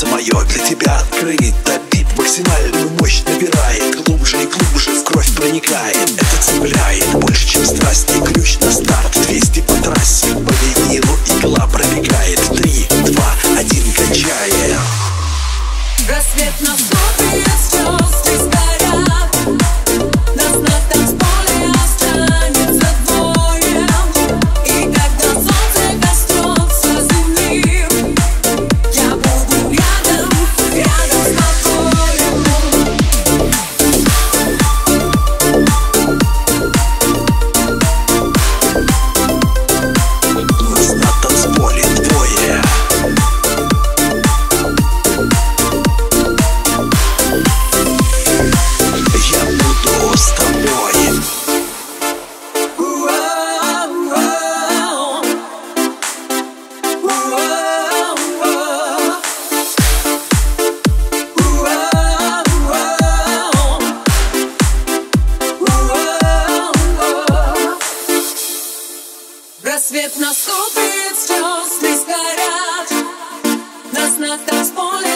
сердце мое для тебя открыто. Бит максимальную мощь набирает, глубже и глубже в кровь проникает. Это цепляет больше, чем страсть, и ключ на старт 200 по трассе. По винилу игла пробегает. 3, 2, 1, качаем. Рассвет наступит, звезды сгорят, нас на танцполе останется двое. И когда солнце коснется земли, я буду рядом, рядом с тобой. Нас на танцполе двое. Рассвет наступит, звезды сгорят, нас на танцполе